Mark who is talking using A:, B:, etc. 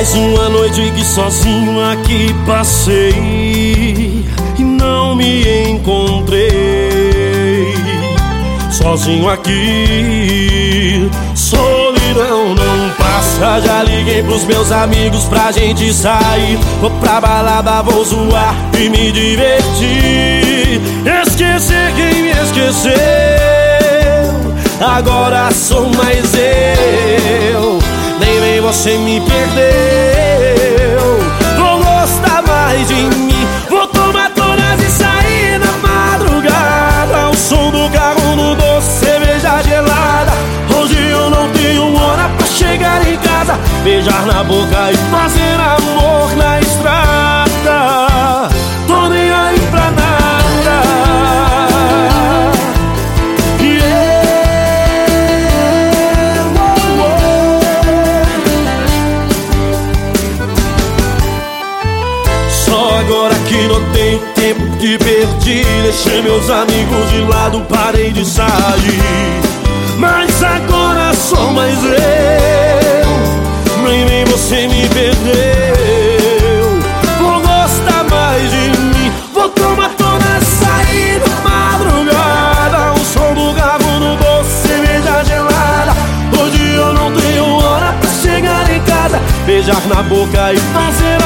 A: Mais uma noite que sozinho aqui passei e não me encontrei. Sozinho aqui, solidão não passa. Já liguei pros meus amigos pra gente sair. Vou pra balada, vou zoar e me divertir. Esquecer quem me esqueceu, agora sou mais eu. Nem vem você me perdeu. Vou gostar mais de mim. Vou tomar todas e sair na madrugada. O som do carro no doce, cerveja gelada. Hoje eu não tenho hora pra chegar em casa, beijar na boca e fazer amor na estrada. Tô nem aí pra nada. Agora que não tenho tempo que perdi, deixei meus amigos de lado, parei de sair. Mas agora sou mais eu, nem você me perdeu. Vou gostar mais de mim. Vou tomar toda, sair na madrugada. O som do carro no doce, cerveja gelada. Hoje eu não tenho hora pra chegar em casa, beijar na boca e fazer